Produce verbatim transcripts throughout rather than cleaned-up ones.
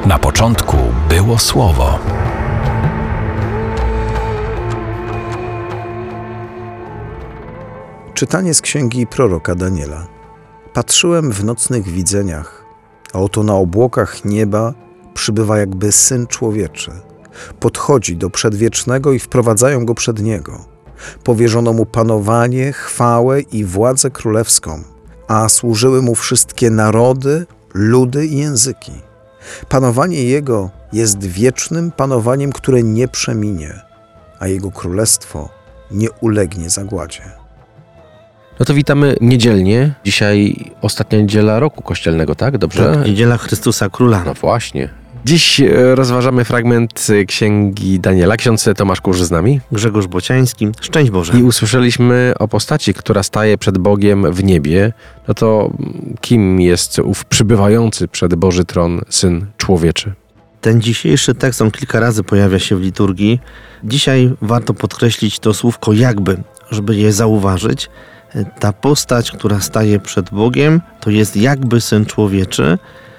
Na początku było Słowo. Czytanie z księgi proroka Daniela. Patrzyłem w nocnych widzeniach, a oto na obłokach nieba przybywa jakby Syn Człowieczy. Podchodzi do Przedwiecznego i wprowadzają go przed Niego. Powierzono mu panowanie, chwałę i władzę królewską, a służyły mu wszystkie narody, ludy i języki. Panowanie Jego jest wiecznym panowaniem, które nie przeminie, a Jego królestwo nie ulegnie zagładzie. No to witamy niedzielnie. Dzisiaj ostatnia niedziela roku kościelnego, tak? Dobrze? Tak, niedziela Chrystusa Króla. No właśnie. Dziś rozważamy fragment Księgi Daniela. Ksiądz Tomasz Kurz z nami. Grzegorz Bociański. Szczęść Boże. I usłyszeliśmy o postaci, która staje przed Bogiem w niebie. No to kim jest ów przybywający przed Boży tron Syn Człowieczy? Ten dzisiejszy tekst, on kilka razy pojawia się w liturgii. Dzisiaj warto podkreślić to słówko jakby, żeby je zauważyć. Ta postać, która staje przed Bogiem, to jest jakby Syn Człowieczy.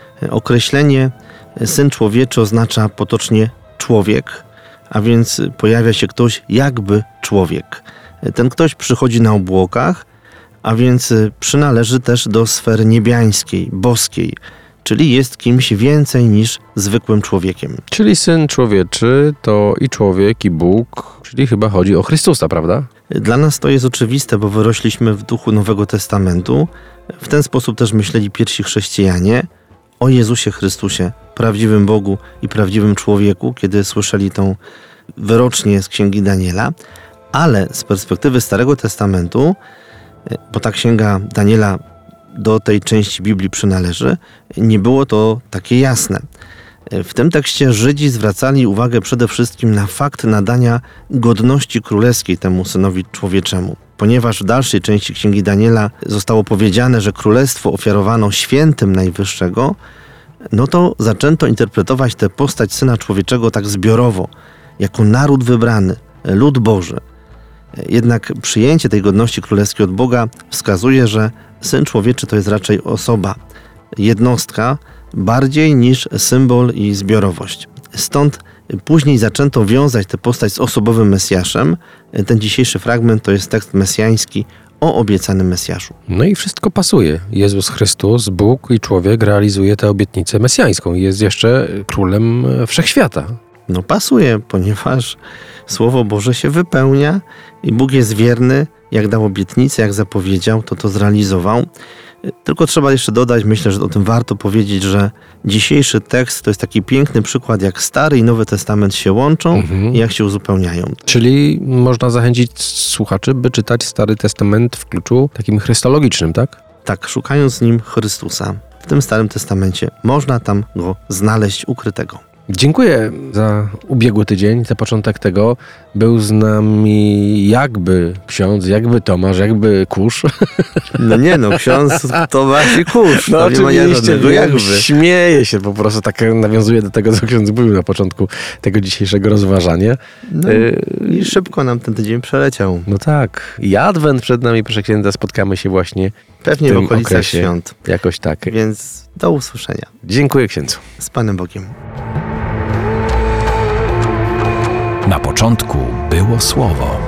Określenie Syn Człowieczy oznacza potocznie człowiek, a więc pojawia się ktoś jakby człowiek. Ten ktoś przychodzi na obłokach, a więc przynależy też do sfery niebiańskiej, boskiej, czyli jest kimś więcej niż zwykłym człowiekiem. Czyli Syn Człowieczy to i człowiek, i Bóg, czyli chyba chodzi o Chrystusa, prawda? Dla nas to jest oczywiste, bo wyrośliśmy w duchu Nowego Testamentu. W ten sposób też myśleli pierwsi chrześcijanie o Jezusie Chrystusie, prawdziwym Bogu i prawdziwym człowieku, kiedy słyszeli tą wyrocznię z Księgi Daniela. Ale z perspektywy Starego Testamentu, bo ta Księga Daniela do tej części Biblii przynależy, nie było to takie jasne. W tym tekście Żydzi zwracali uwagę przede wszystkim na fakt nadania godności królewskiej temu Synowi Człowieczemu. Ponieważ w dalszej części Księgi Daniela zostało powiedziane, że królestwo ofiarowano świętym Najwyższego, no to zaczęto interpretować tę postać Syna Człowieczego tak zbiorowo, jako naród wybrany, lud Boży. Jednak przyjęcie tej godności królewskiej od Boga wskazuje, że Syn Człowieczy to jest raczej osoba, jednostka, bardziej niż symbol i zbiorowość. Stąd później zaczęto wiązać tę postać z osobowym Mesjaszem. Ten dzisiejszy fragment to jest tekst mesjański o obiecanym Mesjaszu. No i wszystko pasuje. Jezus Chrystus, Bóg i człowiek realizuje tę obietnicę mesjańską i jest jeszcze królem wszechświata. No pasuje, ponieważ Słowo Boże się wypełnia i Bóg jest wierny, jak dał obietnicę, jak zapowiedział, to to zrealizował. Tylko trzeba jeszcze dodać, myślę, że o tym warto powiedzieć, że dzisiejszy tekst to jest taki piękny przykład, jak Stary i Nowy Testament się łączą mhm. i jak się uzupełniają. Czyli można zachęcić słuchaczy, by czytać Stary Testament w kluczu takim chrystologicznym, tak? Tak, szukając w nim Chrystusa. W tym Starym Testamencie można tam go znaleźć ukrytego. Dziękuję za ubiegły tydzień, za początek tego. Był z nami jakby ksiądz, jakby Tomasz, jakby Kurz. No nie no, ksiądz Tomasz i Kurz. No oczywiście, nie jakby. Śmieję się po prostu, tak nawiązuję do tego, co ksiądz mówił na początku tego dzisiejszego rozważania. No y- i szybko nam ten tydzień przeleciał. No tak. I Adwent przed nami, proszę księdza, spotkamy się właśnie pewnie w, w okolicach okresie. świąt. Jakoś tak. Więc do usłyszenia. Dziękuję księdzu. Z Panem Bogiem. Na początku było Słowo.